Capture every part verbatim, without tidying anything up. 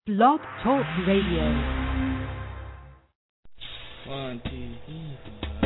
Blog Talk Radio. One, two, three.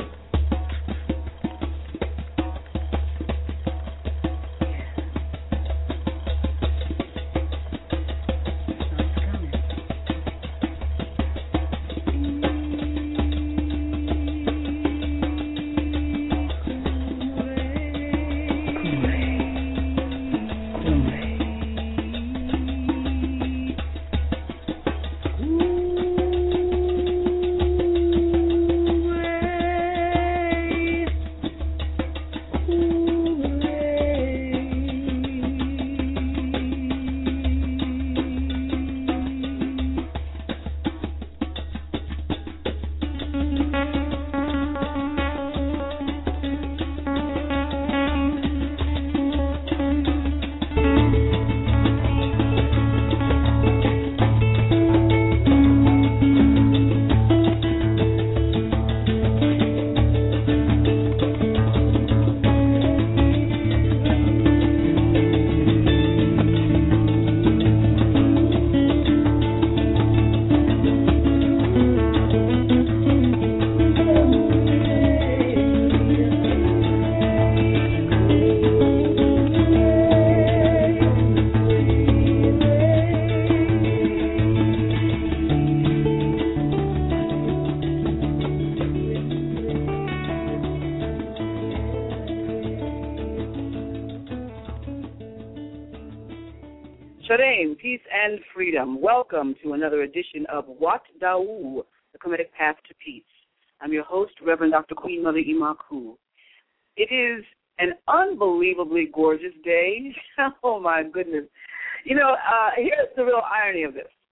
Shalom, peace and freedom. Welcome to another edition of Wat Da'u, the Comedic Path to Peace. I'm your host, Reverend Doctor Queen Mother Imaku. It is an unbelievably gorgeous day. Oh, my goodness. You know, uh, here's the real irony of this.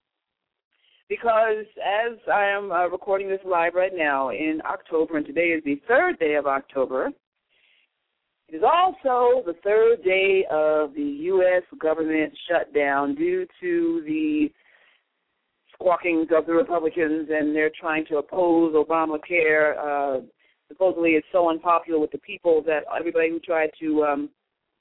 Because as I am uh, recording this live right now in October, and today is the third day of October, it is also the third day of the U S government shutdown due to the squawkings of the Republicans, and they're trying to oppose Obamacare. Uh, supposedly it's so unpopular with the people that everybody who tried to um,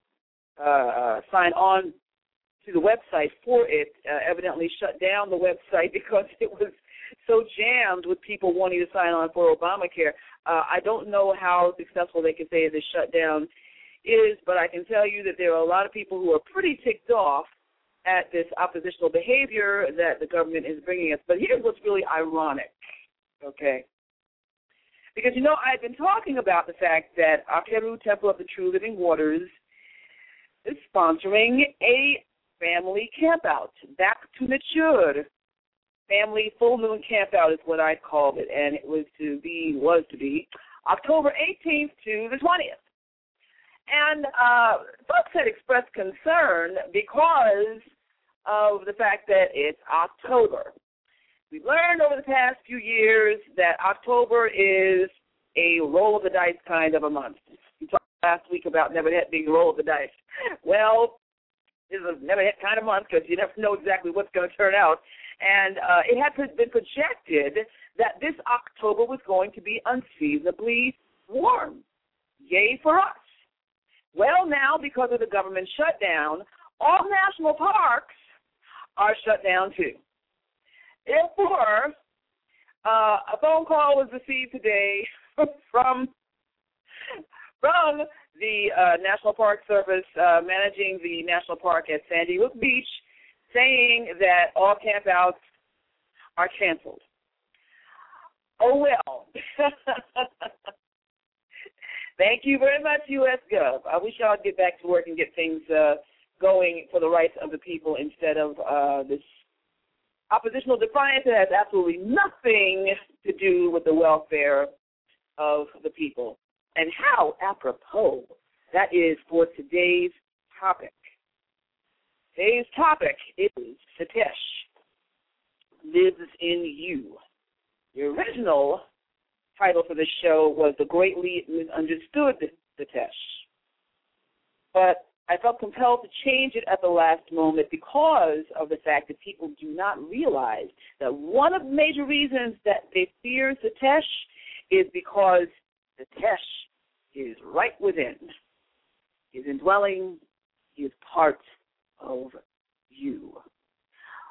uh, sign on to the website for it uh, evidently shut down the website because it was so jammed with people wanting to sign on for Obamacare. Uh, I don't know how successful they can say this shutdown is, but I can tell you that there are a lot of people who are pretty ticked off at this oppositional behavior that the government is bringing us. But here's what's really ironic, okay? Because, you know, I've been talking about the fact that Akeru Temple of the True Living Waters is sponsoring a family campout, back to mature. Family full moon campout is what I called it, and it was to be, was to be, October eighteenth to the twentieth. And uh, folks had expressed concern because of the fact that it's October. We've learned over the past few years that October is a roll of the dice kind of a month. We talked last week about never hit being a roll of the dice. Well, this is a never hit kind of month because you never know exactly what's going to turn out. And uh, it had been projected that this October was going to be unseasonably warm. Yay for us. Well, now, because of the government shutdown, all national parks are shut down, too. Therefore, uh, a phone call was received today from, from the uh, National Park Service uh, managing the national park at Sandy Hook Beach, saying that all campouts are canceled. Oh, well. Thank you very much, U S Gov. I wish y'all would get back to work and get things uh, going for the rights of the people instead of uh, this oppositional defiance that has absolutely nothing to do with the welfare of the people. And how apropos that is for today's topic. Today's topic is Satesh lives in you. The original title for the show was The Greatly Misunderstood Satesh. But I felt compelled to change it at the last moment because of the fact that people do not realize that one of the major reasons that they fear Satesh is because Satesh is right within. He is indwelling. He is part of you.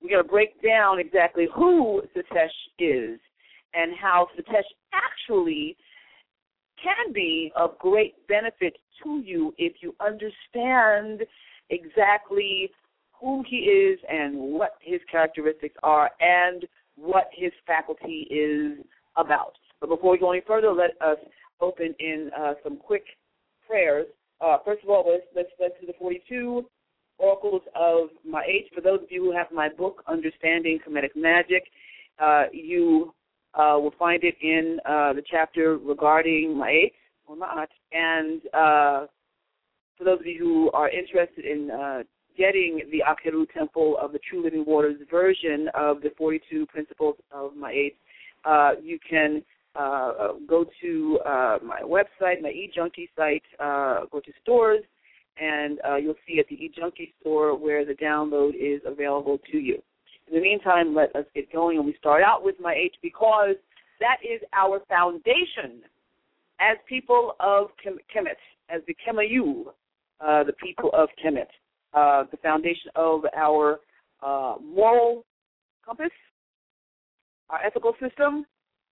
we're going to break down exactly who Satesh is and how Satesh actually can be of great benefit to you if you understand exactly who he is and what his characteristics are and what his faculty is about. But before we go any further, let us open in uh, some quick prayers. Uh, first of all, let's, let's, let's do the forty-two Oracles of Ma'at. For those of you who have my book, Understanding Kemetic Magic, uh, you uh, will find it in uh, the chapter regarding Ma'at or Ma'at. And uh, for those of you who are interested in uh, getting the Akeru Temple of the True Living Waters version of the forty-two Principles of Ma'at, uh, you can uh, go to uh, my website, my eJunkie site, uh, go to stores, and uh, you'll see at the eJunkie store where the download is available to you. In the meantime, let us get going, and we start out with Ma'at because that is our foundation as people of Kemet, as the Kemayu, uh, the people of Kemet, uh, the foundation of our uh, moral compass, our ethical system,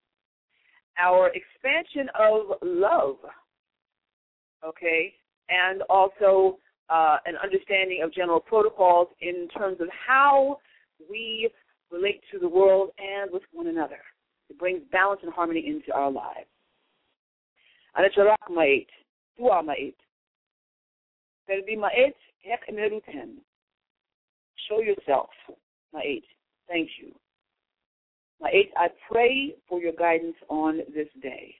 our expansion of love, okay, and also uh, an understanding of general protocols in terms of how we relate to the world and with one another. It brings balance and harmony into our lives. Anacharak Ma'at, Dua Ma'at. Terbi Ma'at, Hek Emeruten. Show yourself, Ma'at. Thank you. Ma'at, I pray for your guidance on this day.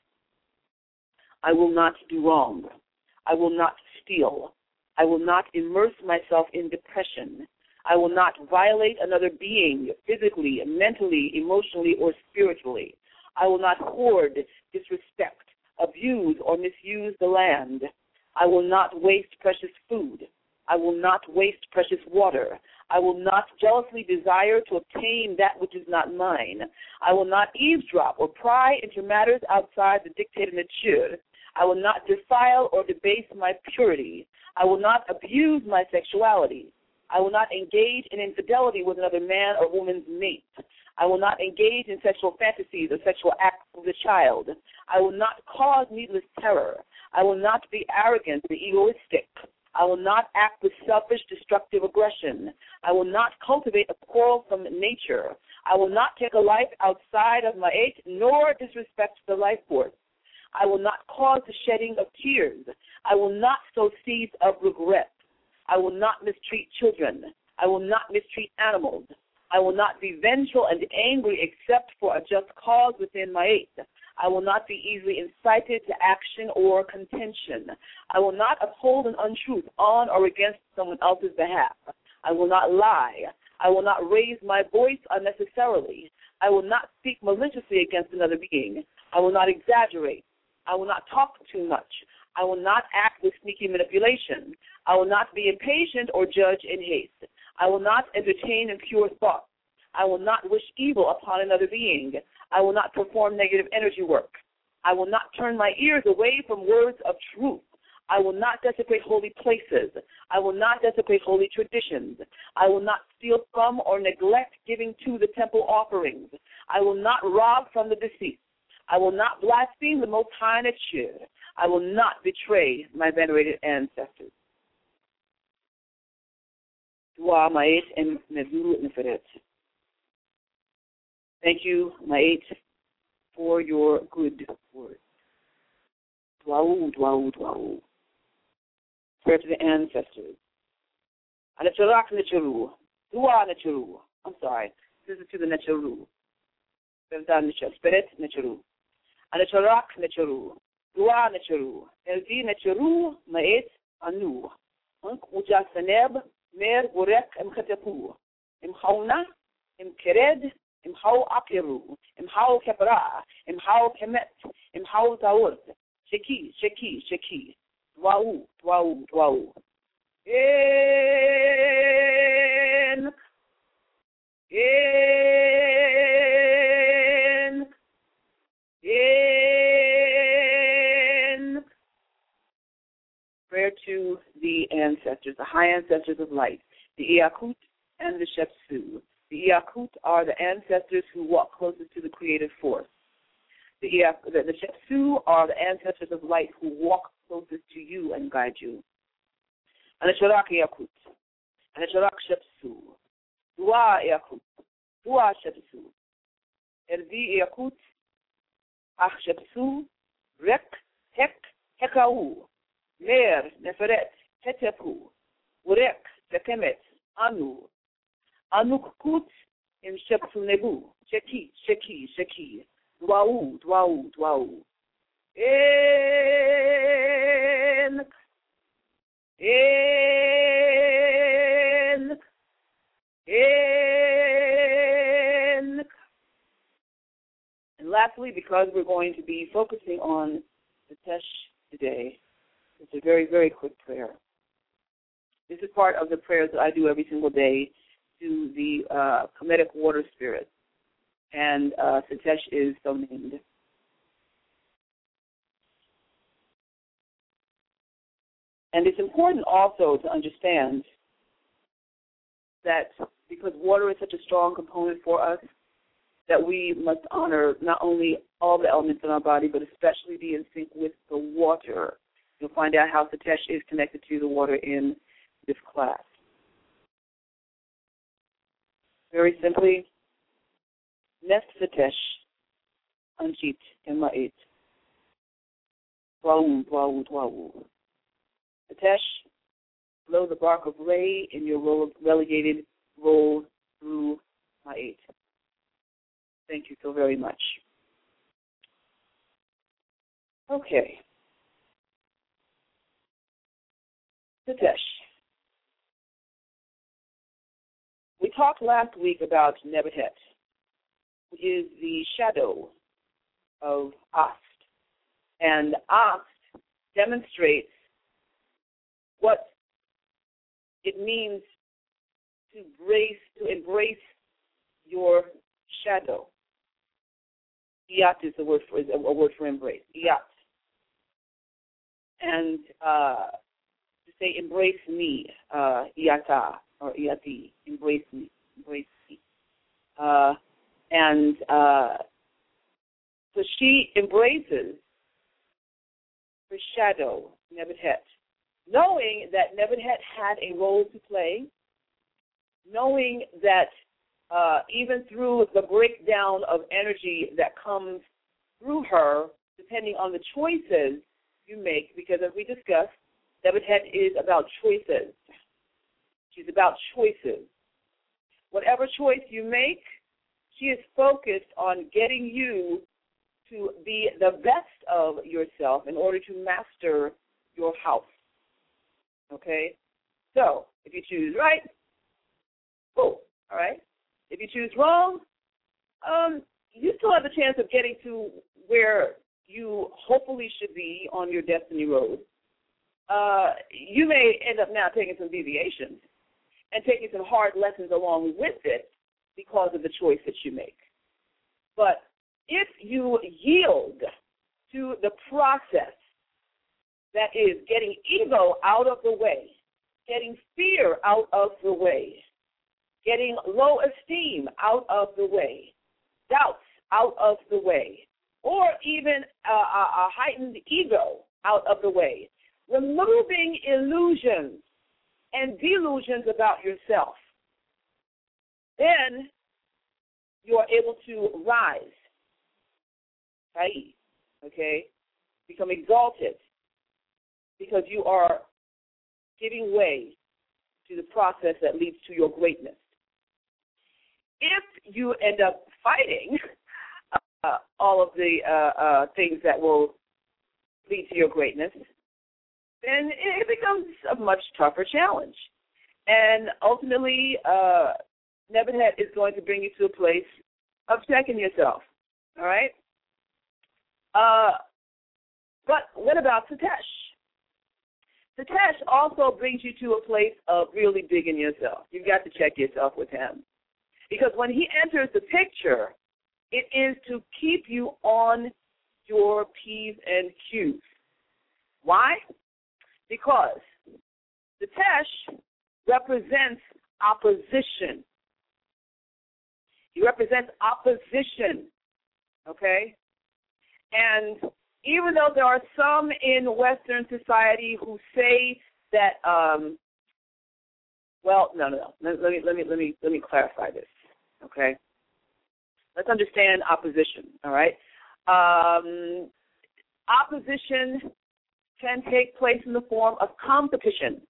I will not do wrong. I will not steal. I will not immerse myself in depression. I will not violate another being physically, mentally, emotionally, or spiritually. I will not hoard, disrespect, abuse, or misuse the land. I will not waste precious food. I will not waste precious water. I will not jealously desire to obtain that which is not mine. I will not eavesdrop or pry into matters outside the dictate of nature. I will not defile or debase my purity. I will not abuse my sexuality. I will not engage in infidelity with another man or woman's mate. I will not engage in sexual fantasies or sexual acts with a child. I will not cause needless terror. I will not be arrogant or egoistic. I will not act with selfish, destructive aggression. I will not cultivate a quarrelsome nature. I will not take a life outside of Ma'at, nor disrespect the life force. I will not cause the shedding of tears. I will not sow seeds of regret. I will not mistreat children. I will not mistreat animals. I will not be vengeful and angry except for a just cause within Ma'at. I will not be easily incited to action or contention. I will not uphold an untruth on or against someone else's behalf. I will not lie. I will not raise my voice unnecessarily. I will not speak maliciously against another being. I will not exaggerate. I will not talk too much. I will not act with sneaky manipulation. I will not be impatient or judge in haste. I will not entertain impure thoughts. I will not wish evil upon another being. I will not perform negative energy work. I will not turn my ears away from words of truth. I will not desecrate holy places. I will not desecrate holy traditions. I will not steal from or neglect giving to the temple offerings. I will not rob from the deceased. I will not blaspheme the Most High Nature. I will not betray my venerated ancestors. Dua Ma'at and Nezulu Neferet. Thank you, Ma'at, for your good words. Dwa'u, dwa'u, dwa'u. Prayer to the ancestors. Anacharak Necharu. Dua Necharu. I'm sorry. This is to the Necharu. Spirit Necharu. Anacharak Necharu. Dua Necharu. Eldi Necharu Ma'at Anu. Unk Uja Saneb Mer Gorek Em Khatepu. Im Hauna, Im Kered, Im Hau Akeru, Im Hau Kepra, Im Hau Kemet, Im Hau Taur. Sheki, Sheki, Sheki. Dwa'u, dwa'u, dwa'u. En. En. En. Prayer to the ancestors, the high ancestors of light, the Iakut and the Shepsu, The Iakut are the ancestors who walk closest to the creative force. The, Iak, the, the Shepsu are the ancestors of light who walk closest to you and guide you. And the Sharak Iakut, and the Sharak Shepsu, Dua Iakut, Dua Shepsu, Ervi Iakut, Ach Shepsu, Rek, Hek, Hekau, Mer, Neferet, Hetepu, Urek, Sekemet, Anu, Anukut, Im Shepsu Nebu, Sheki, Sheki, Sheki, Dwau, Dwau, Dwau. En, en, en. And lastly, because we're going to be focusing on the Tesh today, it's a very, very quick prayer. This is part of the prayers that I do every single day to the uh, Kemetic water spirit. And uh, Satesh is so named. And it's important also to understand that because water is such a strong component for us, that we must honor not only all the elements in our body, but especially be in sync with the water. You'll find out how Satesh is connected to the water in this class. Very simply, Nest Satesh, Anjit, Ema'it, Dwau, Dwau, Dwau. Satesh, blow the bark of Ray in your relegated roll through Ma'it. Thank you so very much. Okay. Satesh. We talked last week about Nebuchadnezzar, which is the shadow of Ast. And Ast demonstrates what it means to embrace, to embrace your shadow. Iyat is a word for is a word for embrace. Iyat. And uh, to say embrace me, uh, Iyata or Iyati, embrace me, embrace me. Uh, and uh, so she embraces her shadow, Nebuchadnezzar, knowing that Nebuchadnezzar had a role to play, knowing that uh, even through the breakdown of energy that comes through her, depending on the choices you make, because as we discussed, Nebuchadnezzar is about choices. She's about choices. Whatever choice you make, she is focused on getting you to be the best of yourself in order to master your house. Okay? So, if you choose right, cool, all right? If you choose wrong, um, you still have the chance of getting to where you hopefully should be on your destiny road. Uh, you may end up now taking some deviations and taking some hard lessons along with it because of the choice that you make. But if you yield to the process that is getting ego out of the way, getting fear out of the way, getting low esteem out of the way, doubts out of the way, or even a, a, a heightened ego out of the way, removing illusions and delusions about yourself, then you are able to rise, okay, become exalted, because you are giving way to the process that leads to your greatness. If you end up fighting uh, all of the uh, uh, things that will lead to your greatness, then it becomes a much tougher challenge. And ultimately, uh, Nebuchadnezzar is going to bring you to a place of checking yourself, all right? Uh, but what about Satesh? Satesh also brings you to a place of really digging yourself. You've got to check yourself with him. Because when he enters the picture, it is to keep you on your P's and Q's. Why? Because Satesh represents opposition. He represents opposition, okay? And even though there are some in Western society who say that, um, well, no, no, no. Let, let me let me let me let me clarify this, okay? Let's understand opposition, all right? Um, opposition can take place in the form of competition.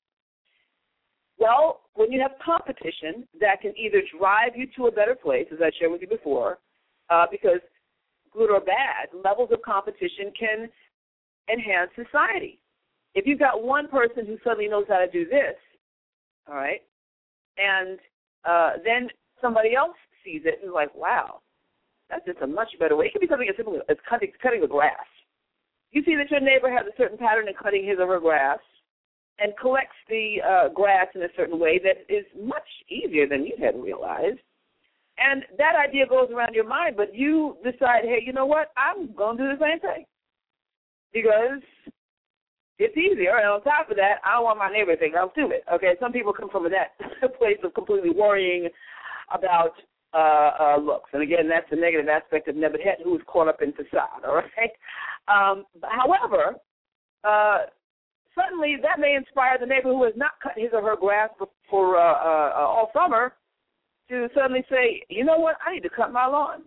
Well, when you have competition, that can either drive you to a better place, as I shared with you before, uh, because good or bad, levels of competition can enhance society. If you've got one person who suddenly knows how to do this, all right, and uh, then somebody else sees it and is like, wow, that's just a much better way. It could be something as simple as cutting, cutting the grass. You see that your neighbor has a certain pattern in cutting his or her grass and collects the uh, grass in a certain way that is much easier than you had realized. And that idea goes around your mind, but you decide, hey, you know what, I'm going to do the same thing because it's easier. And on top of that, I don't want my neighbor to think I'm stupid. Okay, some people come from that place of completely worrying about uh, uh, looks. And, again, that's the negative aspect of Nebuchadnezzar, who is caught up in facade, all right? Um, however, uh, suddenly that may inspire the neighbor who has not cut his or her grass for, for uh, uh, all summer to suddenly say, you know what, I need to cut my lawn.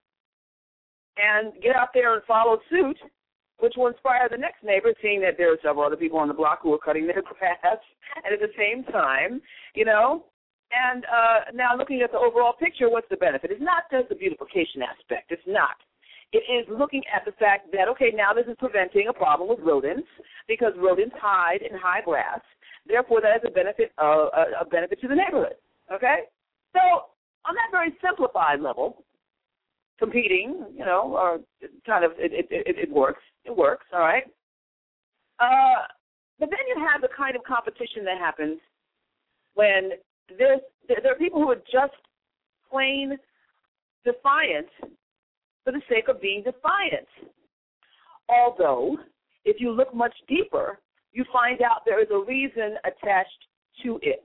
And get out there and follow suit, which will inspire the next neighbor, seeing that there are several other people on the block who are cutting their grass, and at the same time, you know, and uh, now looking at the overall picture, what's the benefit? It's not just the beautification aspect. It's not. It is looking at the fact that, okay, now this is preventing a problem with rodents because rodents hide in high grass. Therefore, that is a benefit, uh, a, a benefit to the neighborhood, okay? So on that very simplified level, competing, you know, or kind of, it, it, it, it works. It works, all right? Uh, but then you have the kind of competition that happens when there's, there are people who are just plain defiant for the sake of being defiant. Although, if you look much deeper, you find out there is a reason attached to it.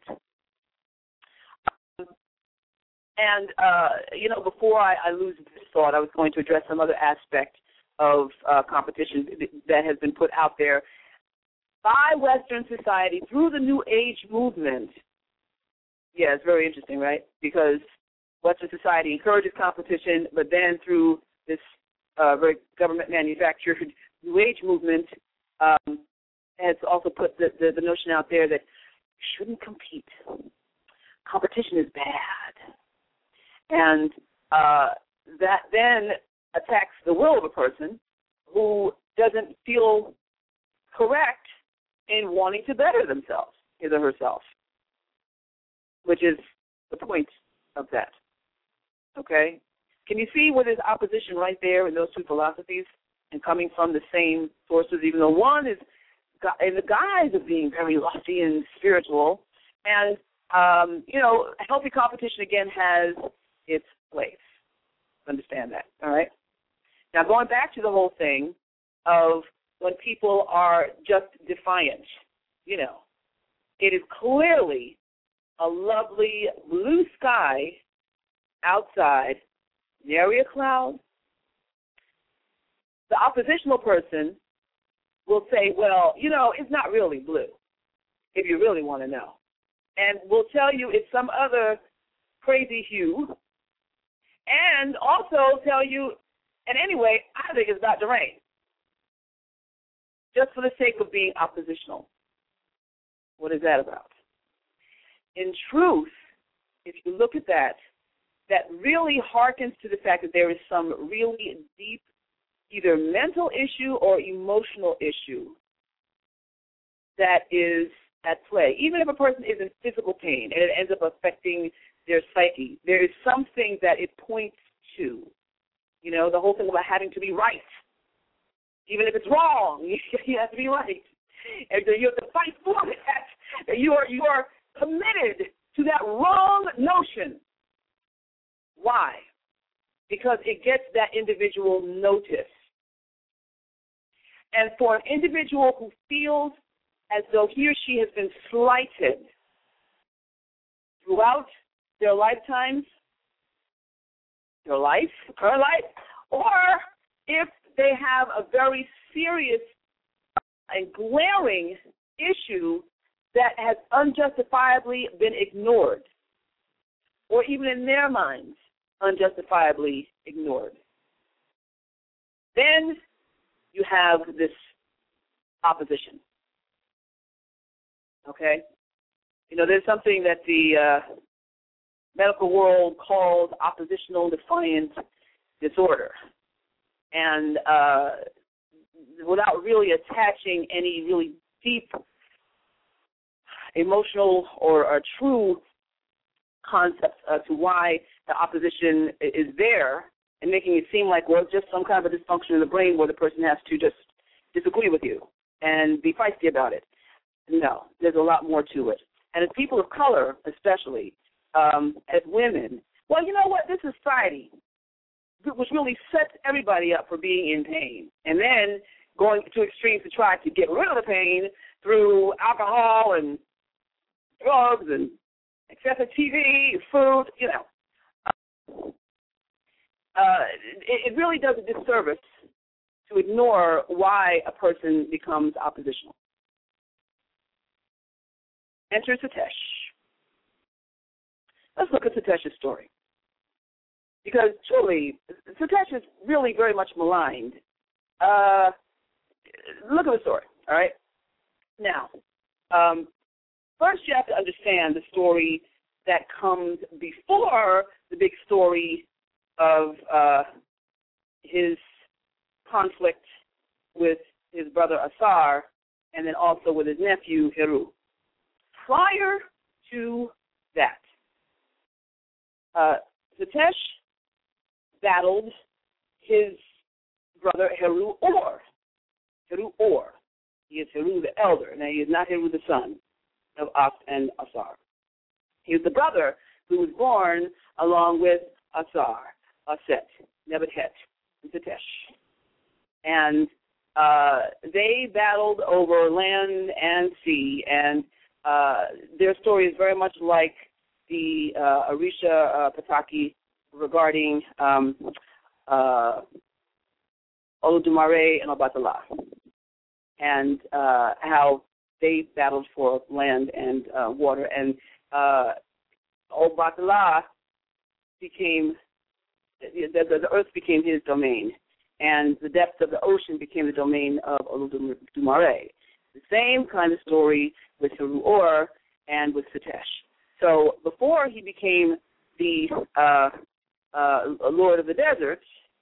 Um, and, uh, you know, before I, I lose this thought, I was going to address some other aspect of uh, competition that has been put out there by Western society through the New Age movement. Yeah, it's very interesting, right? Because Western society encourages competition, but then through this uh, very government-manufactured New Age movement um, has also put the, the, the notion out there that you shouldn't compete. Competition is bad. And uh, that then attacks the will of a person who doesn't feel correct in wanting to better themselves, his or herself, which is the point of that. Okay? Can you see where there's opposition right there in those two philosophies and coming from the same sources, even though one is in the guise of being very lofty and spiritual, and, um, you know, healthy competition, again, has its place. Understand that, all right? Now, going back to the whole thing of when people are just defiant, you know, it is clearly a lovely blue sky outside, nary a cloud. The oppositional person will say, well, you know, it's not really blue, if you really want to know. And will tell you it's some other crazy hue, and also tell you, and anyway, I think it's about to rain, just for the sake of being oppositional. What is that about? In truth, if you look at that, that really harkens to the fact that there is some really deep, either mental issue or emotional issue that is at play. Even if a person is in physical pain and it ends up affecting their psyche, there is something that it points to. You know, the whole thing about having to be right. Even if it's wrong, you have to be right. And you have to fight for that. You are, you are committed to that wrong notion. Why? Because it gets that individual notice. And for an individual who feels as though he or she has been slighted throughout their lifetimes, her life, her life, or if they have a very serious and glaring issue that has unjustifiably been ignored, or even in their minds, unjustifiably ignored. Then you have this opposition. Okay? You know, there's something that the uh, medical world calls oppositional defiant disorder. And uh, without really attaching any really deep emotional or, or true concepts uh, to why the opposition is there, and making it seem like, well, it's just some kind of a dysfunction in the brain where the person has to just disagree with you and be feisty about it. No, there's a lot more to it. And as people of color, especially, um, as women, well, you know what? This society, which really sets everybody up for being in pain, and then going to extremes to try to get rid of the pain through alcohol and drugs and excessive T V, food, you know. Uh, it, it really does a disservice to ignore why a person becomes oppositional. Enter Satesh. Let's look at Satesh's story. Because truly, Satesh is really very much maligned. Uh, look at the story, all right? Now, um, first you have to understand the story that comes before the big story of uh, his conflict with his brother Asar, and then also with his nephew Heru. Prior to that, uh, Satesh battled his brother Heru Or. Heru Or. He is Heru the elder. Now, he is not Heru the son of Ak and Asar. He is the brother who was born along with Asar, Aset, Nebuchadnezzar, and Satesh. And uh, they battled over land and sea, and uh, their story is very much like the uh, Arisha uh, Pataki regarding um, uh, Olodumare and Obatala, and uh, how they battled for land and uh, water. And uh, Obatala became, the, the, the earth became his domain, and the depths of the ocean became the domain of Olodumare. The same kind of story with Heru Or and with Satesh. So before he became the uh, uh, Lord of the Desert,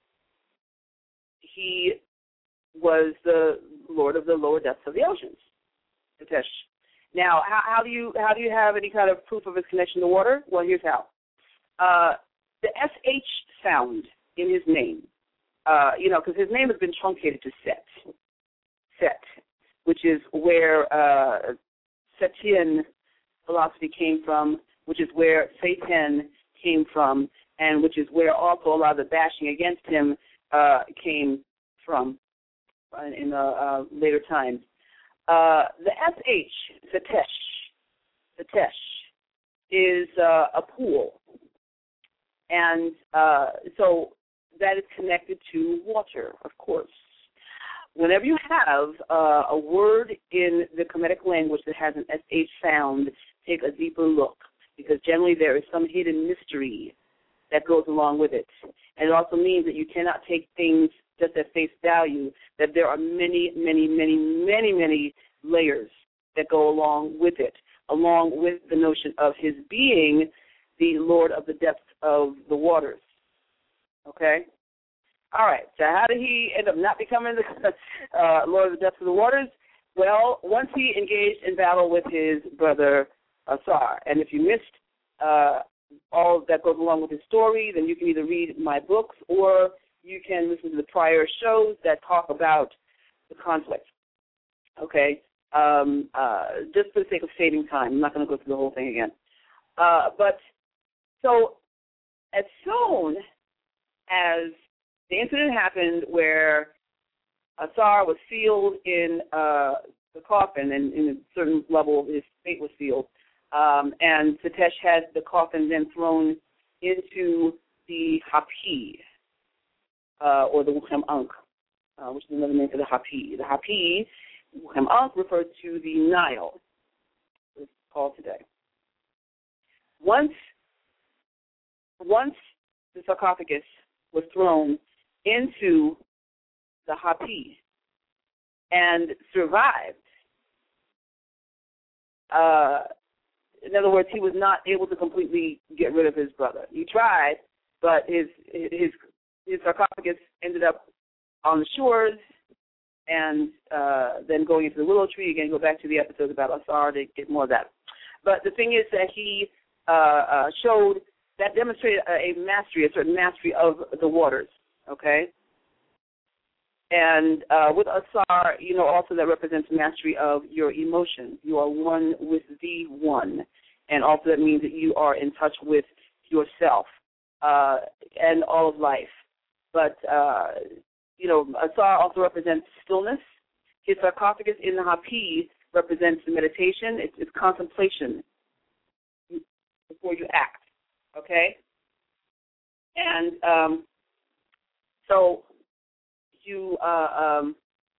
he was the Lord of the lower depths of the oceans, Satesh. Now, how, how do you how do you have any kind of proof of his connection to water? Well, here's how. Uh, the S H sound in his name, uh, you know, because his name has been truncated to Set, Set, which is where uh, Setian philosophy came from, which is where Satan came from, and which is where also a lot of the bashing against him uh, came from in the uh, later times. Uh, the S H, Satesh, Satesh, is uh, a pool, and uh, so that is connected to water, of course. Whenever you have uh, a word in the Kemetic language that has an S H sound, take a deeper look, because generally there is some hidden mystery that goes along with it. And it also means that you cannot take things just at face value, that there are many, many, many, many, many layers that go along with it, along with the notion of his being the Lord of the depths of the waters. Okay? All right, so how did he end up not becoming the uh, Lord of the depths of the waters? Well, once he engaged in battle with his brother Asar. And if you missed uh, all that goes along with his story, then you can either read my books or you can listen to the prior shows that talk about the conflict. Okay? Um, uh, just for the sake of saving time, I'm not going to go through the whole thing again. Uh, but so as soon as the incident happened where Asar was sealed in uh, the coffin, and in a certain level his fate was sealed, um, and Satesh had the coffin then thrown into the Hapi, uh, or the Wukhem Ankh, uh, which is another name for the Hapi. The Hapi, Wukhem Ankh, refers to the Nile, it's called today. Once, once the sarcophagus was thrown into the Hapi and survived, uh, in other words, he was not able to completely get rid of his brother. He tried, but his his his sarcophagus ended up on the shores, and uh, then going into the willow tree. Again, go back to the episodes about Asar to get more of that. But the thing is that he uh, uh, showed that demonstrated a, a mastery, a certain mastery of the waters. Okay. And uh, with Asar, you know, also that represents mastery of your emotions. You are one with the one. And also that means that you are in touch with yourself uh, and all of life. But, uh, you know, Asar also represents stillness. His sarcophagus in the Hapi represents meditation. It's, it's contemplation before you act, okay? And um, so... You, uh, um,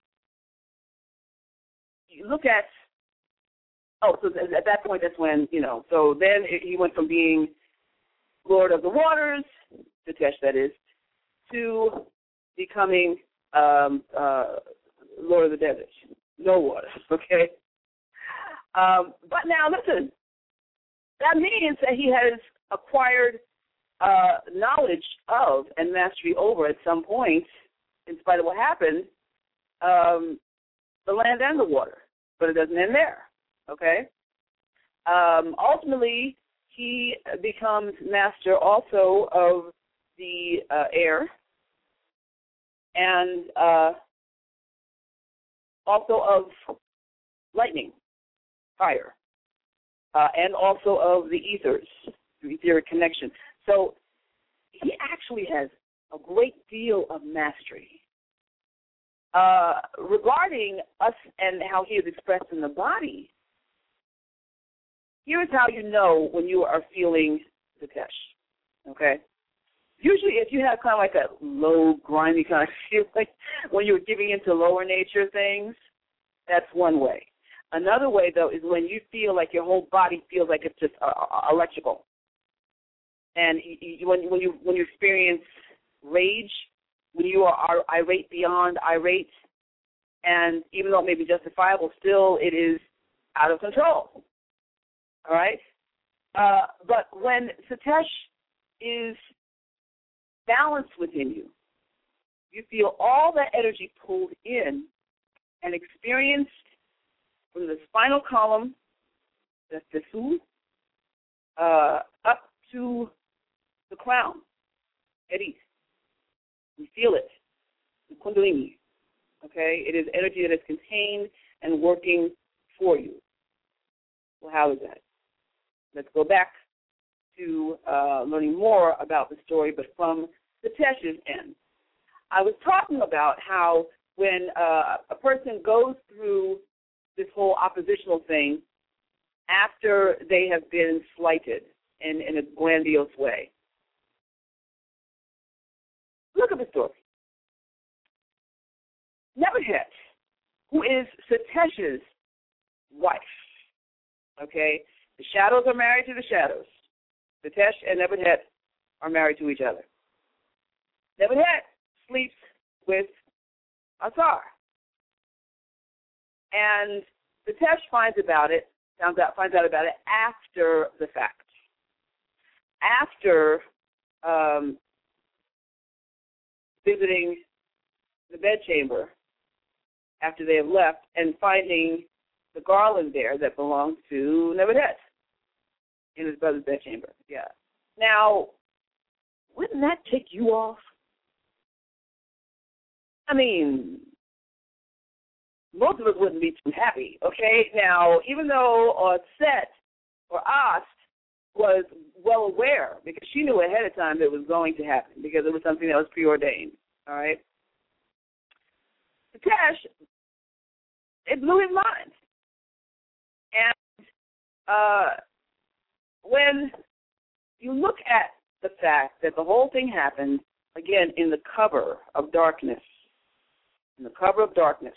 you look at, oh, so at that point, that's when, you know, so then he went from being Lord of the Waters, Satesh, that is, to becoming um, uh, Lord of the Desert. No water, okay? Um, but now, listen, that means that he has acquired uh, knowledge of and mastery over at some point, in spite of what happened, um, the land and the water. But it doesn't end there, okay? Um, ultimately, he becomes master also of the uh, air and uh, also of lightning, fire, uh, and also of the ethers, the etheric connection. So he actually has a great deal of mastery. Uh, regarding us and how he is expressed in the body, here's how you know when you are feeling Satesh, okay? Usually if you have kind of like a low, grimy kind of feeling when you're giving into lower nature things, that's one way. Another way, though, is when you feel like your whole body feels like it's just uh, electrical. And you, when, when, you, when you experience rage, when you are irate beyond irate, and even though it may be justifiable, still it is out of control. All right? Uh, but when Satesh is balanced within you, you feel all that energy pulled in and experienced from the spinal column, the Thisu, uh, up to the crown, Eris. You feel it, the Kundalini, okay? It is energy that is contained and working for you. Well, how is that? Let's go back to uh, learning more about the story, but from Satesh's end. I was talking about how when uh, a person goes through this whole oppositional thing after they have been slighted in, in a grandiose way. Look at the story. Nebuchadnezzar, who is Satesh's wife, okay? The shadows are married to the shadows. Satesh and Nebuchadnezzar are married to each other. Nebuchadnezzar sleeps with Asar. And Satesh finds about it, finds out, finds out about it after the fact. After um, visiting the bedchamber, after they have left, and finding the garland there that belongs to Nebuchadnezzar in his brother's bedchamber. Yeah. Now, wouldn't that tick you off? I mean, most of us wouldn't be too happy, okay? Now, even though Set or Ast was well aware, because she knew ahead of time that it was going to happen, because it was something that was preordained, all right? Satesh, it blew his mind. And uh, when you look at the fact that the whole thing happened, again, in the cover of darkness. In the cover of darkness.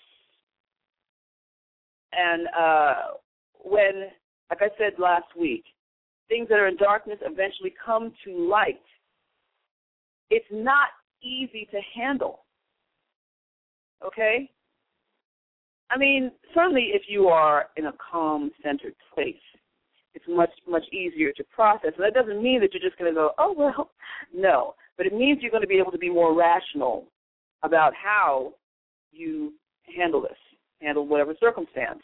And uh, when, like I said last week, things that are in darkness eventually come to light, it's not easy to handle. Okay? I mean, certainly if you are in a calm, centered place, it's much, much easier to process. And that doesn't mean that you're just going to go, oh, well, no. But it means you're going to be able to be more rational about how you handle this, handle whatever circumstance.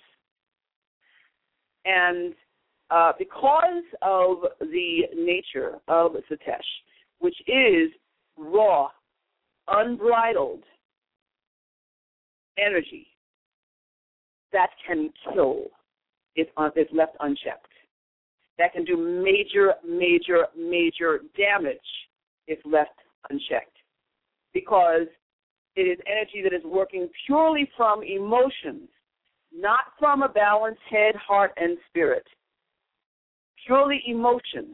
And uh, because of the nature of Satesh, which is raw, unbridled energy that can kill if, uh, if left unchecked, that can do major, major, major damage if left unchecked, because it is energy that is working purely from emotions, not from a balanced head, heart, and spirit. Purely emotions.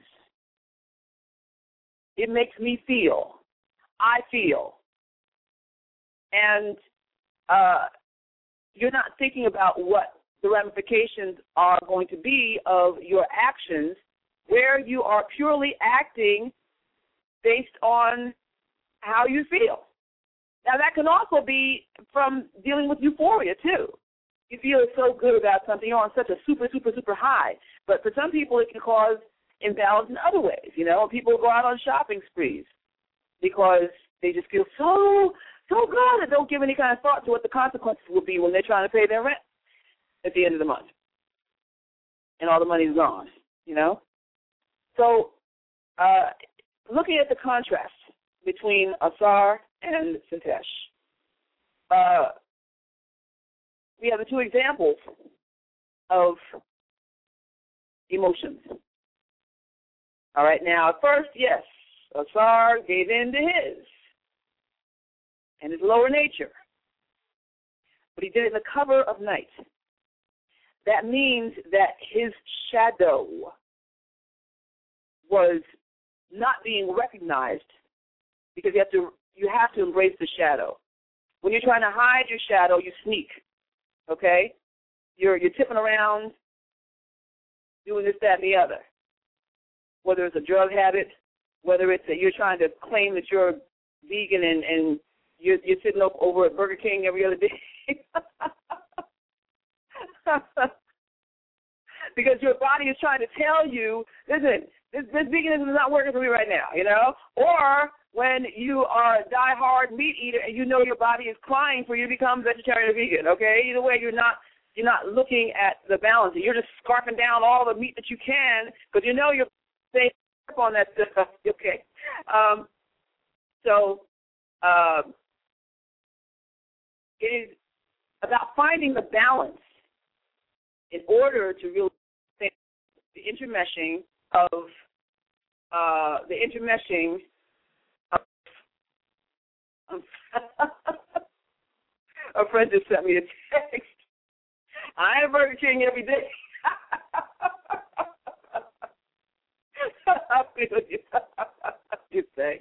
It makes me feel. I feel. And uh, you're not thinking about what the ramifications are going to be of your actions, where you are purely acting based on how you feel. Now, that can also be from dealing with euphoria, too. You feel so good about something, you're on such a super, super, super high. But for some people, it can cause imbalance in other ways. You know, people go out on shopping sprees because they just feel so, so good and don't give any kind of thought to what the consequences will be when they're trying to pay their rent at the end of the month. And all the money's gone, you know? So uh, looking at the contrast between Asar and Satesh, uh, we have the two examples of emotions. All right, now, at first, yes, Asar gave in to his and his lower nature, but he did it in the cover of night. That means that his shadow was not being recognized, because you have to you have to embrace the shadow. When you're trying to hide your shadow, you sneak. Okay? You're you're tipping around, doing this, that, and the other. Whether it's a drug habit, whether it's that you're trying to claim that you're vegan and, and you're, you're sitting up over at Burger King every other day. Because your body is trying to tell you, listen, this, this veganism is not working for me right now, you know? Or when you are a die-hard meat eater and you know your body is crying for you to become vegetarian or vegan, okay? Either way, you're not you're not looking at the balance. You're just scarfing down all the meat that you can because you know you're staying up on that stuff, okay? Um, so uh, it is about finding the balance in order to really think the intermeshing of uh, the intermeshing of a friend just sent me a text. I ain't Burger King every day. I feel you. You say.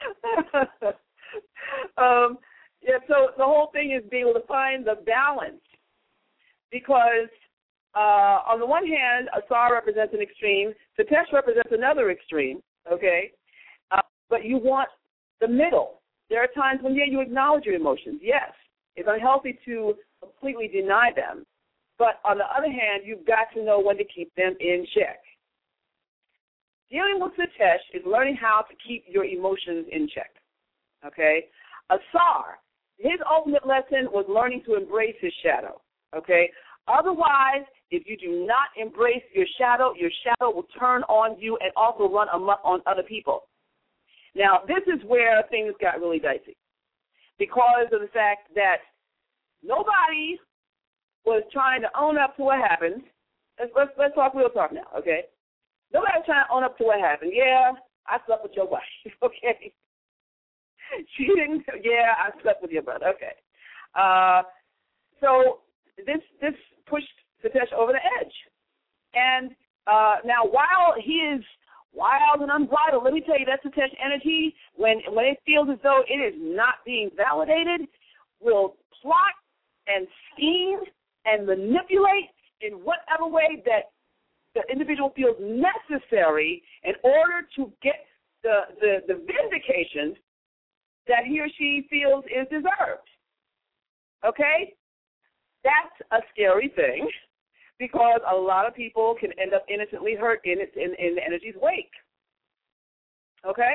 um, yeah. So the whole thing is being able to find the balance, because uh, on the one hand, Asar represents an extreme, Satesh represents another extreme. Okay, uh, but you want the middle. There are times when, yeah, you acknowledge your emotions. Yes, it's unhealthy to completely deny them. But on the other hand, you've got to know when to keep them in check. Dealing with Satesh is learning how to keep your emotions in check. Okay? Asar, his ultimate lesson was learning to embrace his shadow. Okay? Otherwise, if you do not embrace your shadow, your shadow will turn on you and also run amok on other people. Now, this is where things got really dicey, because of the fact that nobody was trying to own up to what happened. Let's, let's, let's talk real talk now, okay? Nobody was trying to own up to what happened. Yeah, I slept with your wife, okay? She didn't, yeah, I slept with your brother, okay. Uh, so this this pushed Satesh over the edge. And uh, now while his wild and unbridled. Let me tell you, that's the Tesh energy. When when it feels as though it is not being validated, will plot and scheme and manipulate in whatever way that the individual feels necessary in order to get the, the, the vindication that he or she feels is deserved. Okay? That's a scary thing because a lot of people can end up innocently hurt in, its, in, in the energy's wake. Okay?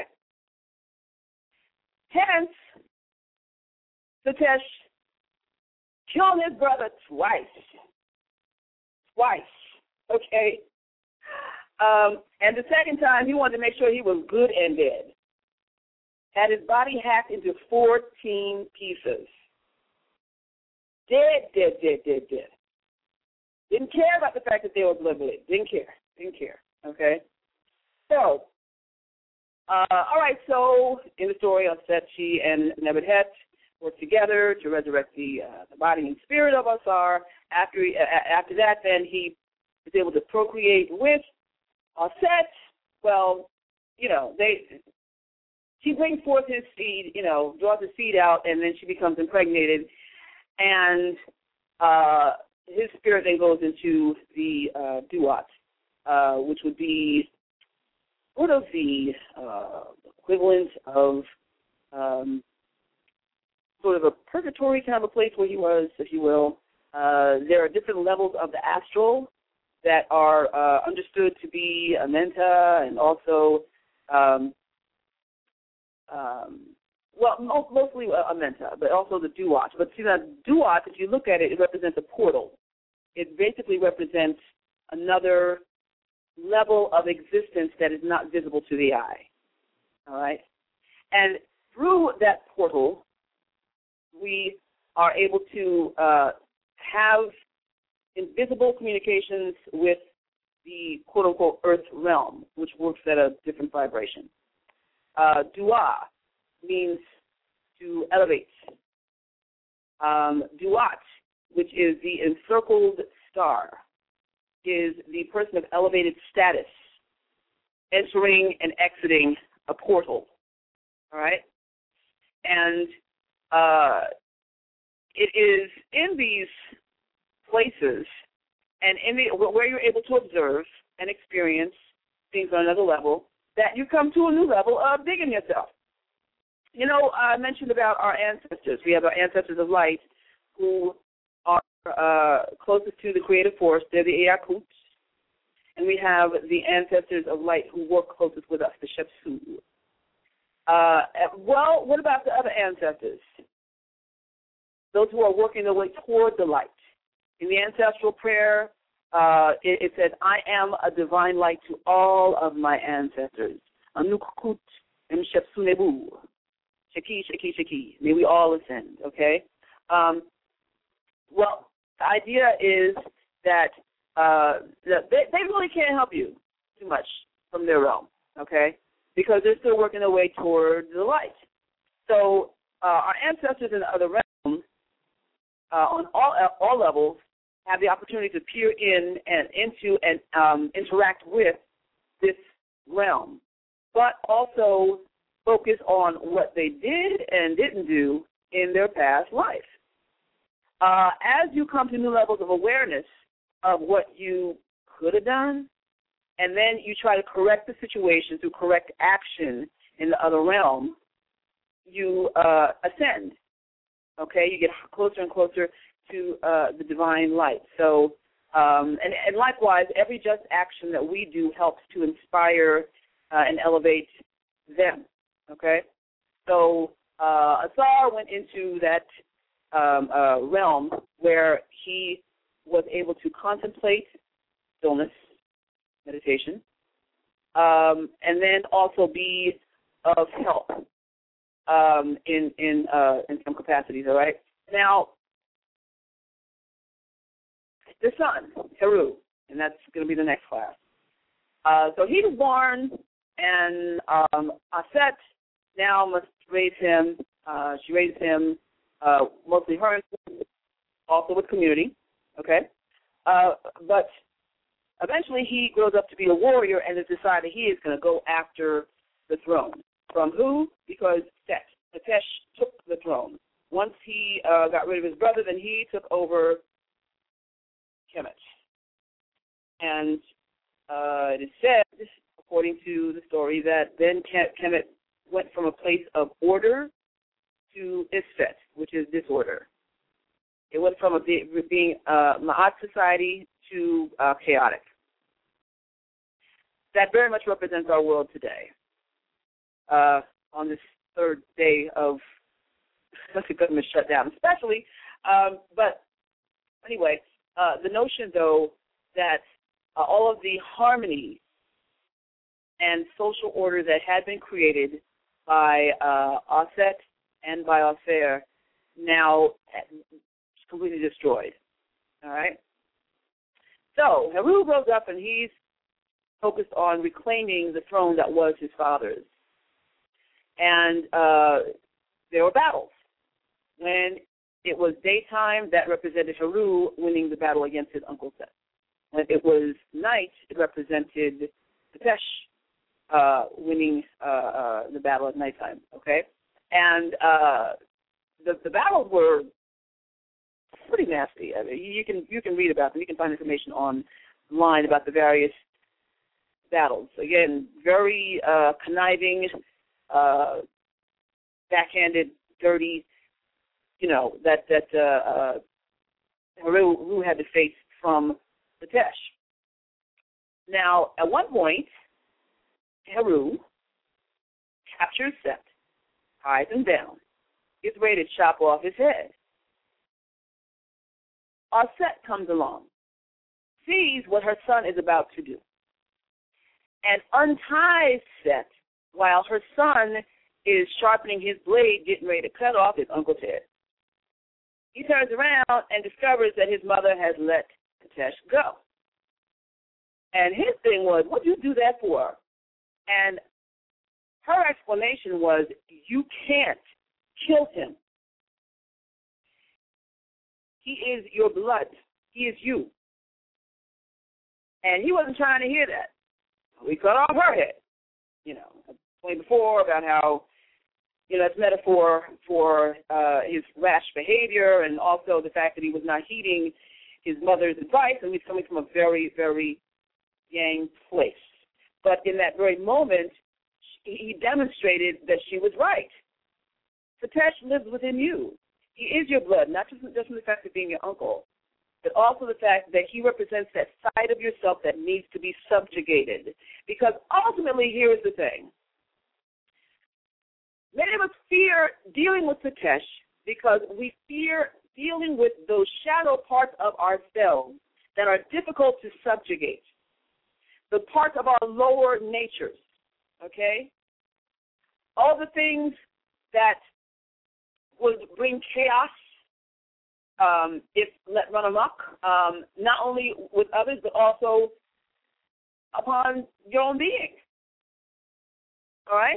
Hence, Satesh killed his brother twice. Twice. Okay? Um, and the second time, he wanted to make sure he was good and dead. Had his body hacked into fourteen pieces. Dead, dead, dead, dead, dead. Didn't care about the fact that they were blood related. Didn't care. Didn't care. Okay? So, uh, all right, so in the story of Setchi and Nebuchadnezzar worked together to resurrect the, uh, the body and spirit of Asar. After, he, uh, after that, then he was able to procreate with Aset. Well, you know, they she brings forth his seed, you know, draws the seed out, and then she becomes impregnated, and uh, his spirit then goes into the uh, Duat, uh, which would be sort of the uh, equivalent of um, sort of a purgatory kind of a place where he was, if you will. Uh, there are different levels of the astral that are uh, understood to be Amenta and also, um, um, well, mostly Amenta, but also the Duat. But see, that Duat, if you look at it, it represents a portal. It basically represents another level of existence that is not visible to the eye. All right? And through that portal, we are able to uh, have invisible communications with the quote-unquote earth realm, which works at a different vibration. Uh, dua means to elevate. Um, duat, which is the encircled star, is the person of elevated status entering and exiting a portal. All right? And uh, it is in these places and in the where you're able to observe and experience things on another level that you come to a new level of digging yourself. You know, I mentioned about our ancestors. We have our ancestors of light who are uh, closest to the creative force. They're the Eyakuts. And we have the ancestors of light who work closest with us, the Shepsu. Uh, well, what about the other ancestors? Those who are working their way toward the light. In the ancestral prayer, uh, it, it says, I am a divine light to all of my ancestors. Anukukut and Shepsunebu. Shaki, Shaki, Shaki. May we all ascend, okay? Um, well, the idea is that, uh, that they, they really can't help you too much from their realm, okay? Because they're still working their way toward the light. So uh, our ancestors in the other realms, uh, on all all levels, have the opportunity to peer in and into and um, interact with this realm, but also focus on what they did and didn't do in their past life. Uh, as you come to new levels of awareness of what you could have done, and then you try to correct the situation through correct action in the other realm, you uh, ascend, okay? You get closer and closer to uh, the divine light. So, um, and, and likewise, every just action that we do helps to inspire uh, and elevate them, okay? So uh, Asar went into that um, uh, realm where he was able to contemplate stillness, meditation, um, and then also be of help um, in in uh, in some capacities. All right. Now, the son, Heru, and that's going to be the next class. Uh, so he was born, and um, Aset now must raise him. Uh, she raised him, uh, mostly her, also with community. Okay, uh, but eventually he grows up to be a warrior and has decided he is going to go after the throne. From who? Because Set. Tesh took the throne. Once he uh, got rid of his brother, then he took over Kemet. And uh, it is said, according to the story, that then Kemet went from a place of order to Isfet, which is disorder. It went from a, being a Ma'at society to uh, chaotic. That very much represents our world today. Uh, on this third day of the government shutdown, especially. Um, but anyway, uh, the notion, though, that uh, all of the harmony and social order that had been created by uh, Aset and by Aser now completely destroyed. All right? So Heru grows up and he's focused on reclaiming the throne that was his father's. And uh, there were battles. When it was daytime, that represented Heru winning the battle against his uncle Set. When it was night, it represented Tesh uh, winning uh, uh, the battle at nighttime. Okay, and uh, the the battles were pretty nasty. I mean, you can you can read about them. You can find information online about the various battles. Again, very uh, conniving. Uh, backhanded, dirty, you know, that that uh, uh, Heru had to face from the Tesh. Now, at one point, Heru captures Set, ties him down, gets ready to chop off his head. Aset comes along, sees what her son is about to do, and unties Set while her son is sharpening his blade, getting ready to cut off his uncle's head. He turns around and discovers that his mother has let Tesh go. And his thing was, what'd you do that for? And her explanation was, you can't kill him. He is your blood. He is you. And he wasn't trying to hear that. We cut off her head. You know, I explained before about how, you know, it's metaphor for uh, his rash behavior and also the fact that he was not heeding his mother's advice, and he's coming from a very, very yang place. But in that very moment, he demonstrated that she was right. Tesh lives within you. He is your blood, not just, just from the fact of being your uncle, but also the fact that he represents that side of yourself that needs to be subjugated. Because ultimately, here is the thing. Many of us fear dealing with Tesh because we fear dealing with those shadow parts of ourselves that are difficult to subjugate, the parts of our lower natures, okay? All the things that would bring chaos um, if let run amok, um, not only with others, but also upon your own being, all right?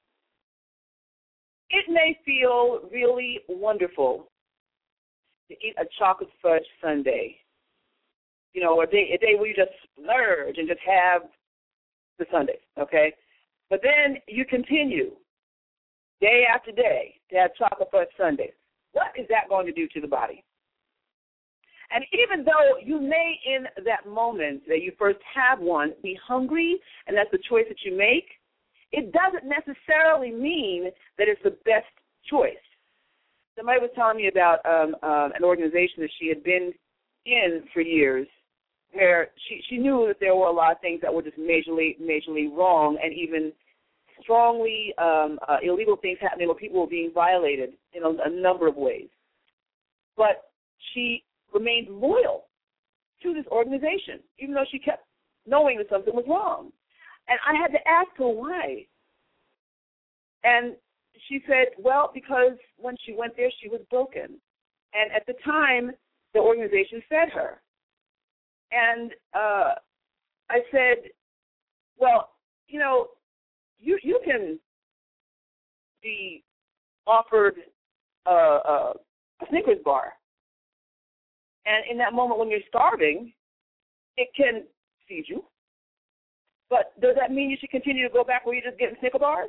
It may feel really wonderful to eat a chocolate fudge sundae, you know, a day, a day where you just splurge and just have the sundaes, okay? But then you continue day after day to have chocolate fudge sundaes. What is that going to do to the body? And even though you may in that moment that you first have one be hungry, and that's the choice that you make, it doesn't necessarily mean that it's the best choice. Somebody was telling me about um, um, an organization that she had been in for years where she, she knew that there were a lot of things that were just majorly, majorly wrong and even strongly um, uh, illegal things happening where people were being violated in a, a number of ways. But she remained loyal to this organization, even though she kept knowing that something was wrong. And I had to ask her why. And she said, well, because when she went there, she was broken. And at the time, the organization fed her. And uh, I said, well, you know, you you can be offered a, a Snickers bar. And in that moment when you're starving, it can feed you. But does that mean you should continue to go back where you're just getting Snicker bars?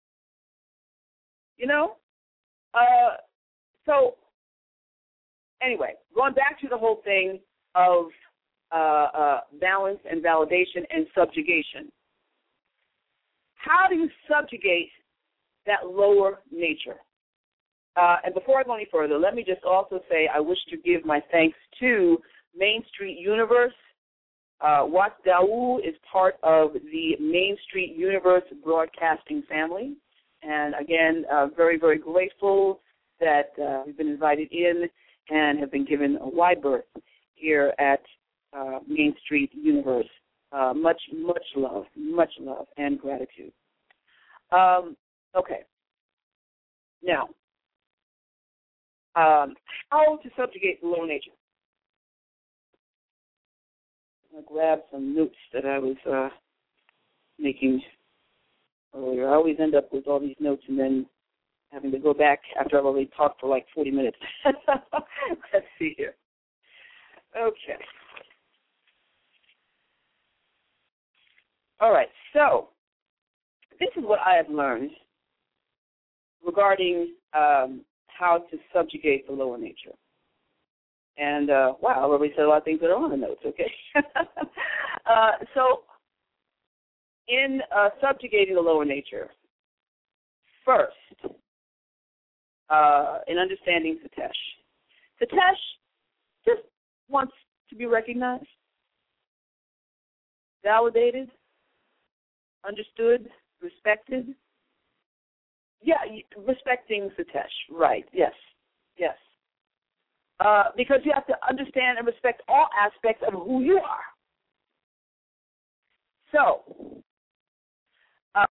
You know? Uh, so, anyway, going back to the whole thing of uh, uh, balance and validation and subjugation. How do you subjugate that lower nature? Uh, and before I go any further, let me just also say I wish to give my thanks to Main Street Universe. Uh, Wat Dawu is part of the Main Street Universe broadcasting family. And again, uh, very, very grateful that uh, we've been invited in and have been given a wide berth here at uh, Main Street Universe. Uh, much, much love, much love and gratitude. Um, okay. Now, um, how to subjugate the lower nature? I'm going to grab some notes that I was uh, making earlier. I always end up with all these notes and then having to go back after I've already talked for like forty minutes. Let's see here. Okay. All right, so this is what I have learned regarding um, how to subjugate the lower nature. And, uh, wow, I already said a lot of things that are on the notes, okay? uh, so in uh, subjugating the lower nature, first, uh, in understanding Satesh, Satesh just wants to be recognized, validated, understood, respected. Yeah, respecting Satesh, right, yes, yes. Uh, because you have to understand and respect all aspects of who you are. So, uh,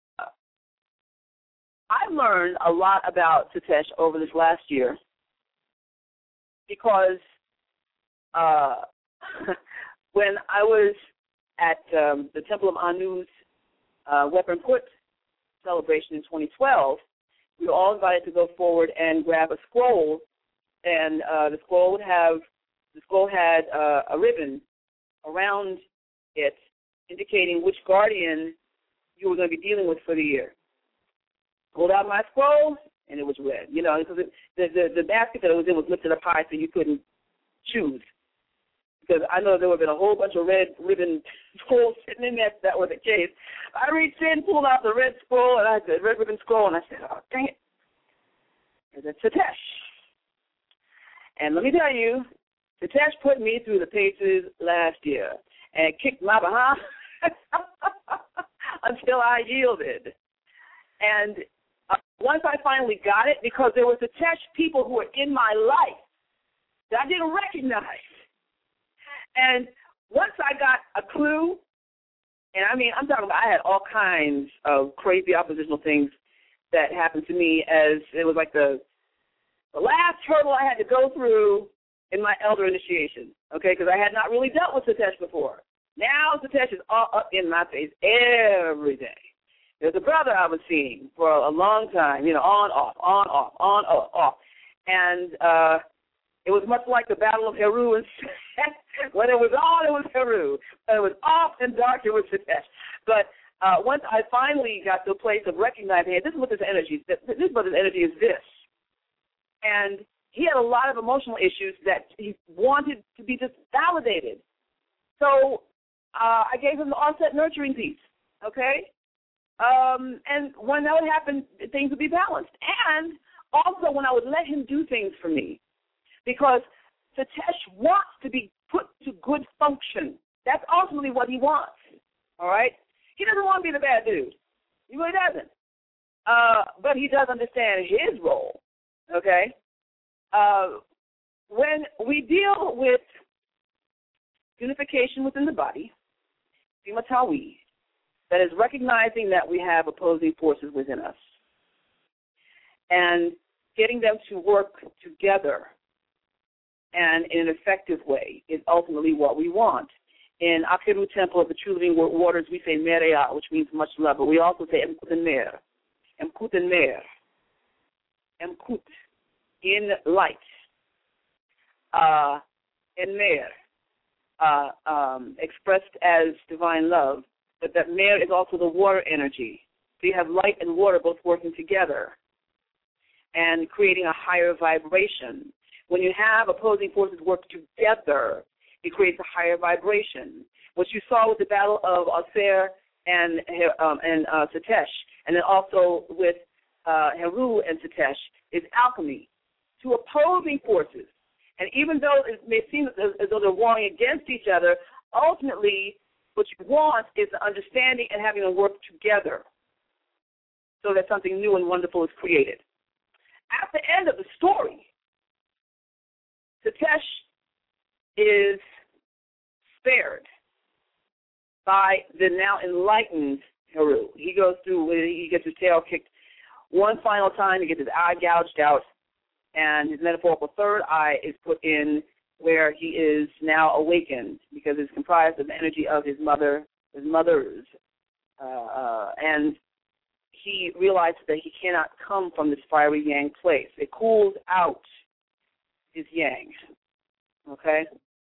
I learned a lot about Satesh over this last year because uh, when I was at um, the Temple of Anu's uh, Weapon Put celebration in twenty twelve, we were all invited to go forward and grab a scroll. And uh, the scroll would have the scroll had uh, a ribbon around it, indicating which guardian you were going to be dealing with for the year. Pulled out my scroll, and it was red. You know, because it, the, the the basket that it was in was lifted up high, so you couldn't choose. Because I know there would have been a whole bunch of red ribbon scrolls sitting in there if that was the case. I reached in, pulled out the red scroll, and I said red ribbon scroll, and I said, "Oh, dang it!" And it's Satesh. And let me tell you, Satesh put me through the paces last year and kicked my behind until I yielded. And uh, once I finally got it, because there were Satesh people who were in my life that I didn't recognize. And once I got a clue, and I mean, I'm talking about I had all kinds of crazy oppositional things that happened to me as it was like the The last hurdle I had to go through in my elder initiation, okay, because I had not really dealt with Satesh before. Now Satesh is all up in my face every day. There's a brother I was seeing for a long time, you know, on, off, on, off, on, off, off. And uh, it was much like the Battle of Heru. And when it was on, it was Heru. When it was off and dark, it was Satesh. But uh, once I finally got to a place of recognizing, hey, this is what this energy is, this brother's energy is this. And he had a lot of emotional issues that he wanted to be just validated. So uh, I gave him the offset nurturing piece, okay? Um, and when that would happen, things would be balanced. And also when I would let him do things for me, because Satesh wants to be put to good function. That's ultimately what he wants, all right? He doesn't want to be the bad dude. He really doesn't. Uh, but he does understand his role. Okay, uh, when we deal with unification within the body, Simatawi, that is recognizing that we have opposing forces within us and getting them to work together and in an effective way is ultimately what we want. In Akiru Temple of the True Living Waters, we say Merea, which means much love, but we also say Mkuten Mer, Mkuten Mer. Mkut, in light, uh, in Mer, uh, um, expressed as divine love, but that Mer is also the water energy. So you have light and water both working together and creating a higher vibration. When you have opposing forces work together, it creates a higher vibration. What you saw with the battle of Aser and um, and uh, Satesh, and then also with uh, Heru and Satesh, is alchemy. Two opposing forces. And even though it may seem as, as though they're warring against each other, ultimately what you want is the understanding and having them work together so that something new and wonderful is created. At the end of the story, Satesh is spared by the now enlightened Heru. He goes through, he gets his tail kicked one final time, he gets his eye gouged out, and his metaphorical third eye is put in where he is now awakened because it's comprised of the energy of his mother, his mother's, uh, uh, and he realizes that he cannot come from this fiery yang place. It cools out his yang, okay?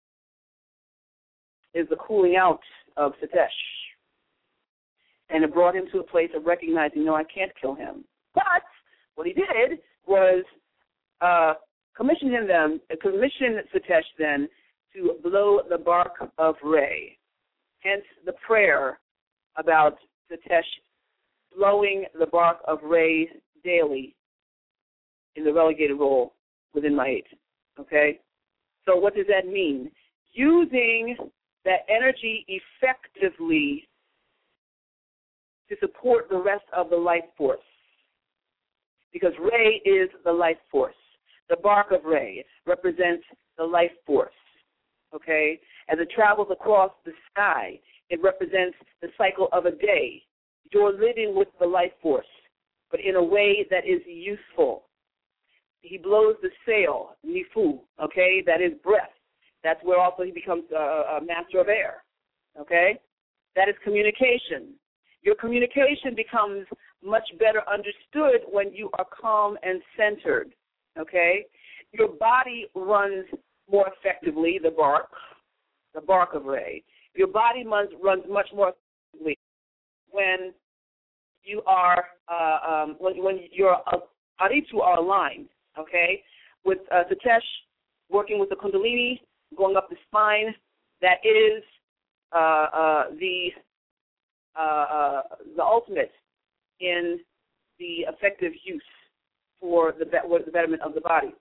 Is the cooling out of Satesh. And it brought him to a place of recognizing, no, I can't kill him. But what he did was uh, commission him then, commission Satesh then to blow the bark of Re. Hence the prayer about Satesh blowing the bark of Re daily in the relegated role within Ma'at. Okay? So what does that mean? Using that energy effectively to support the rest of the life force. Because Re is the life force. The bark of Re represents the life force. Okay? As it travels across the sky, it represents the cycle of a day. You're living with the life force, but in a way that is useful. He blows the sail, nifu, okay? That is breath. That's where also he becomes a, a master of air, okay? That is communication. Your communication becomes much better understood when you are calm and centered, okay? Your body runs more effectively, the bark, the bark of Re. Your body runs, runs much more effectively when you are, uh, um, when, when your uh, aritu are aligned, okay? With uh, Satesh working with the Kundalini, going up the spine, that is uh, uh, the uh, uh, the ultimate in the effective use for the, be- the betterment of the body.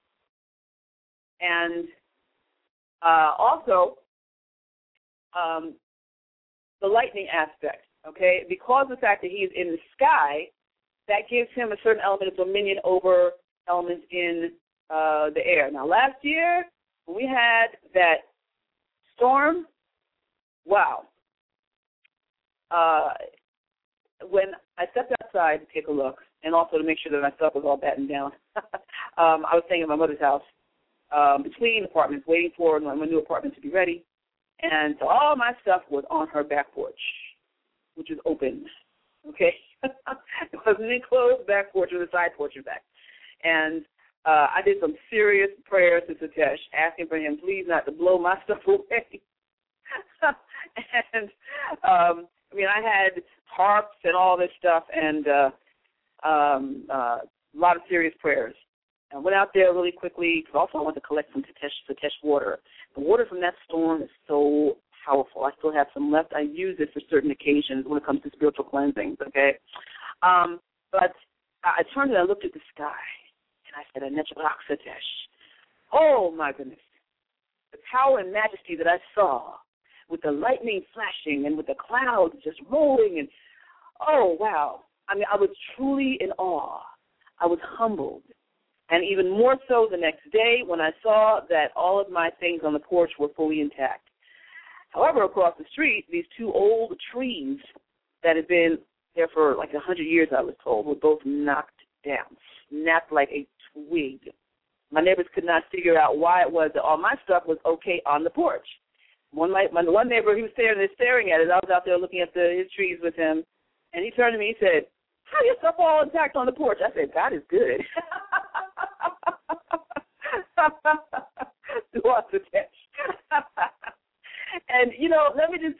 And uh, also um, the lightning aspect, okay? Because of the fact that he is in the sky, that gives him a certain element of dominion over elements in uh, the air. Now, last year, when we had that storm, wow. Uh, when I stepped outside to take a look, and also to make sure that my stuff was all battened down, um, I was staying at my mother's house um, between apartments, waiting for my, my new apartment to be ready. And so all my stuff was on her back porch, which was open, okay? It was an enclosed back porch with a side porch in back. And uh, I did some serious prayers to Satesh, asking for him please not to blow my stuff away. and, um, I mean, I had harps and all this stuff and uh, um, uh, a lot of serious prayers. I went out there really quickly because also I wanted to collect some Satesh, Satesh water. The water from that storm is so powerful. I still have some left. I use it for certain occasions when it comes to spiritual cleansings, okay? Um, but I turned and I looked at the sky, and I said, Anechak Satesh. Oh, my goodness. The power and majesty that I saw with the lightning flashing and with the clouds just rolling. And oh, wow. I mean, I was truly in awe. I was humbled. And even more so the next day when I saw that all of my things on the porch were fully intact. However, across the street, these two old trees that had been there for like a hundred years, I was told, were both knocked down, snapped like a twig. My neighbors could not figure out why it was that all my stuff was okay on the porch. One, my, my, one neighbor, he was staring there, staring at it. I was out there looking at the, his trees with him, and he turned to me and said, how is your stuff all intact on the porch? I said, God is good.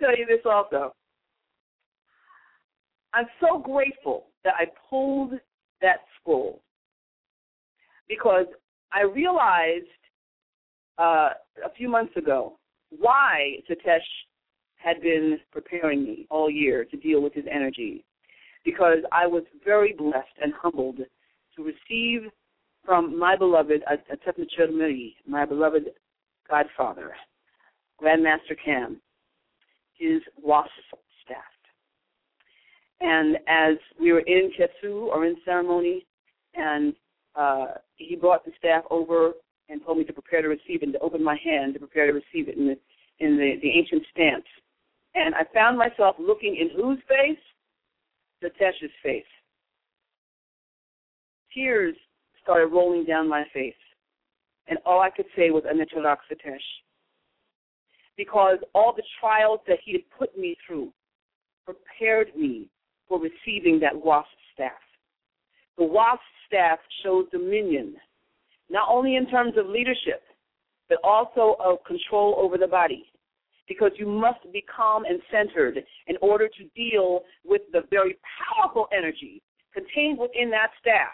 tell you this also. I'm so grateful that I pulled that scroll because I realized uh, a few months ago why Satesh had been preparing me all year to deal with his energy, because I was very blessed and humbled to receive from my beloved Atep Churmuri, my beloved godfather, Grandmaster Cam, his W A S staff. And as we were in Ketsu, or in ceremony, and uh, he brought the staff over and told me to prepare to receive it, and to open my hand to prepare to receive it in the, in the, the ancient stance. And I found myself looking in whose face? Satesh's face. Tears started rolling down my face, and all I could say was Anicharak Satesh, because all the trials that he had put me through prepared me for receiving that W A S staff. The W A S staff shows dominion, not only in terms of leadership, but also of control over the body, because you must be calm and centered in order to deal with the very powerful energy contained within that staff.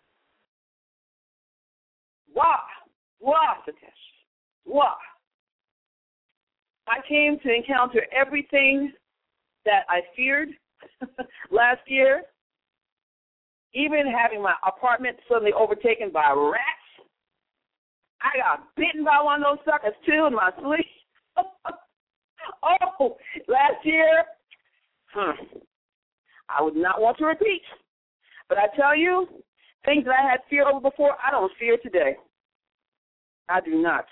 Wah, wah, Satesh, wah. I came to encounter everything that I feared last year, even having my apartment suddenly overtaken by rats. I got bitten by one of those suckers, too, in my sleep. Oh, last year, hmm, I would not want to repeat. But I tell you, things that I had fear over before, I don't fear today. I do not.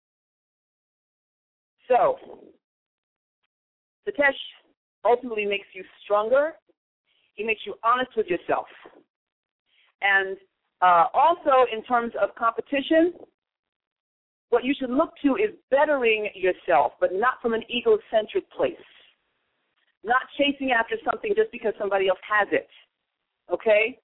So, Satesh ultimately makes you stronger. He makes you honest with yourself. And uh, also in terms of competition, what you should look to is bettering yourself, but not from an egocentric place. Not chasing after something just because somebody else has it. Okay?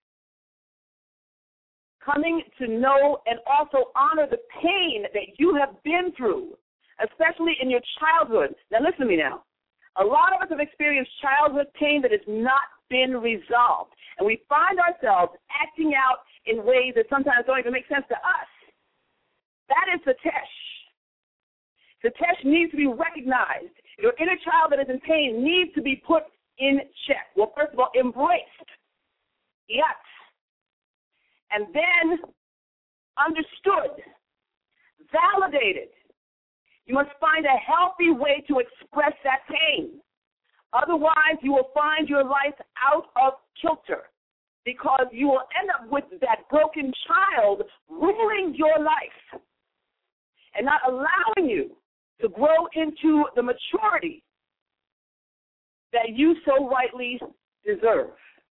Coming to know and also honor the pain that you have been through, especially in your childhood. Now listen to me now. A lot of us have experienced childhood pain that has not been resolved. And we find ourselves acting out in ways that sometimes don't even make sense to us. That is Satesh. Satesh needs to be recognized. Your inner child that is in pain needs to be put in check. Well, first of all, embraced. Yes. And then understood, validated. You must find a healthy way to express that pain. Otherwise, you will find your life out of kilter, because you will end up with that broken child ruling your life and not allowing you to grow into the maturity that you so rightly deserve.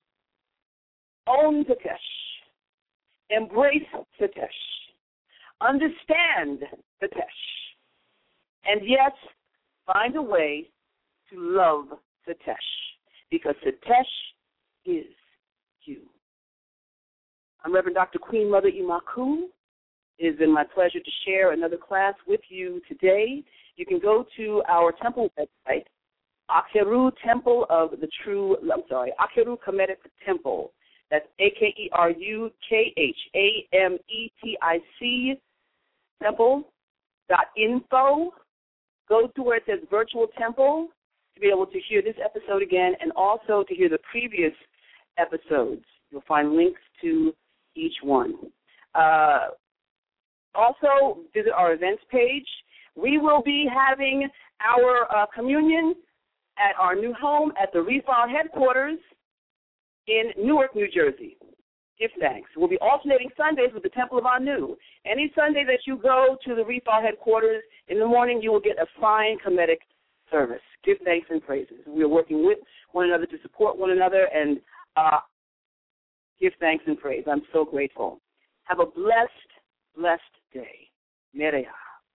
Own Satesh. Embrace Satesh. Understand Satesh. And yes, find a way to love Satesh, because Satesh is you. I'm Reverend Doctor Queen Mother Imaku. It has been my pleasure to share another class with you today. You can go to our temple website, Akeru Temple of the True, I'm sorry, Akeru Kemetic Temple. That's A K E R U K H A M E T I C temple dot info. Go to where it says Virtual Temple to be able to hear this episode again, and also to hear the previous episodes. You'll find links to each one. Uh, also, visit our events page. We will be having our uh, communion at our new home at the Refile headquarters in Newark, New Jersey. Give thanks. We'll be alternating Sundays with the Temple of Anu. Any Sunday that you go to the Refile headquarters, in the morning you will get a fine Kemetic service. Give thanks and praises. We are working with one another to support one another and uh, give thanks and praise. I'm so grateful. Have a blessed, blessed day. Mereya.